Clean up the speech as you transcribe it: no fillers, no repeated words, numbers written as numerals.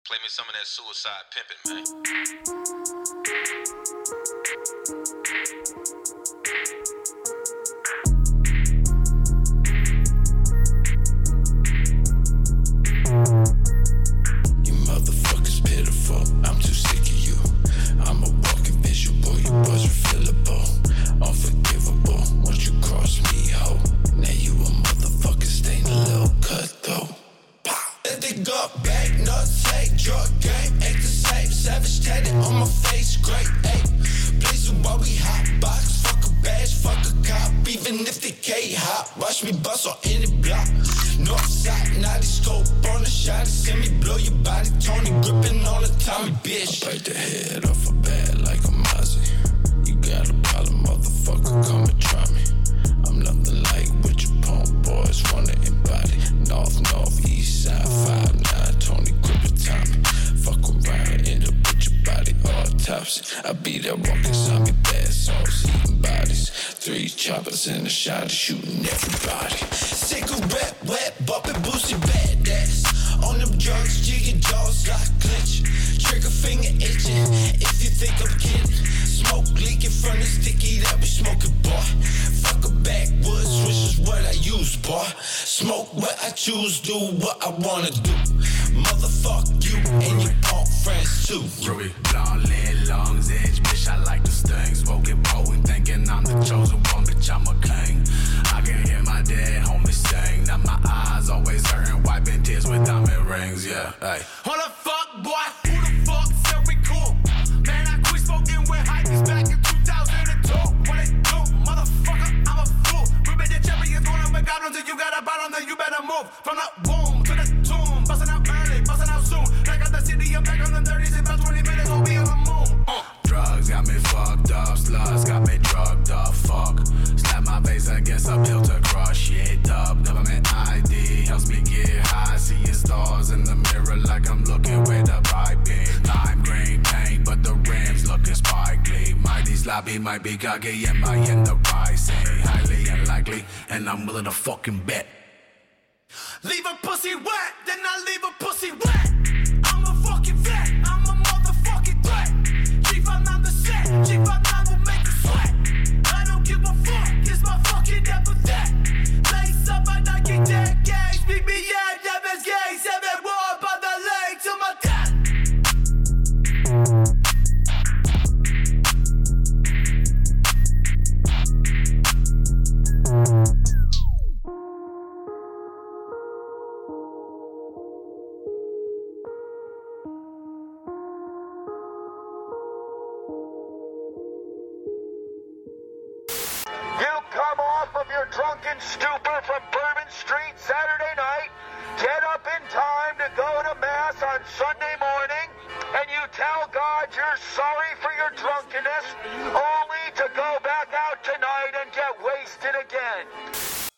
Play me some of that Suicide Pimpin', man. You motherfuckers pitiful, I'm too sick of you. I'm a walking visual, you boys refillable, unforgivable. Once you cross me, ho, now you a motherfucker stain a little cut though. Let the gut back, not take drug game, act the same, savage tatted on my face, great ape. Please while we hot box, fuck a bash, fuck a cop, even if they K-hop, watch me bust on any block. North side, naughty scope on the shot, send me blow your body, Tony gripping on the Tommy, bitch. I bite the head off a bat like a Mozzie. You got a problem, motherfucker, come and try me. I'm nothing like what your punk boys wanna embody. North, east side, 5'9", Tony gripping Tommy. Fuck around, end up with your body autopsy. I be there walking zombie bad sauce, eating bodies. 3 choppers in the shot, shooting everybody. Cigarette wet, bumping boosted badass. On them drugs, jigging jaws like clench. Trigger finger itching, if you think I'm kidding. Smoke leaking from the sticky that we smoking, boy. Fuck a backwoods, which is what I use, boy. Smoke what I choose, do what I wanna do. Motherfuck you and your punk friends too. Ruby, blonde, lead, lungs, edge, bitch, I like the sting. Smoking potent, thinking I'm the chosen one, bitch, I'm a king. I can hear my dead homie sing. Now my eyes always hurting, wiping tears with diamond rings, yeah, hey. Hold the fuck, boy, who the fuck said we cool? Man, I quit smoking with hypebeast back in 2002. What it do, motherfucker, I'm a fool. We been the champions, gonna make out until you got a bottom, then you better move. From the boom to the tomb, busting out early, busting out soon. Back out the city, I'm back on the 30s, in about 20 minutes, we'll be on the moon. Drugs got me fucked up, slugs got me drugged up, fuck. Slap my face against a pill to crush shit up. Government ID helps me get high, seeing stars in the mirror like I'm looking with a pipe beam. Lime green paint, but the rims looking sparkly. Mighty sloppy, might be cocky, am I in the right? Say highly unlikely, and I'm willing to fucking bet. Leave a pussy wet, then I leave a pussy wet. I'm a fucking vet, I'm a motherfucking threat. G59 the set, G59 will make you sweat. I don't give a fuck, it's my fucking epithet. Lace up my Nike deck, gangs, BBA, Devils gangs, every war by the leg to my death. You come off of your drunken stupor from Bourbon Street Saturday night, get up in time to go to Mass on Sunday morning, and you tell God you're sorry for your drunkenness, only to go back out tonight and get wasted again.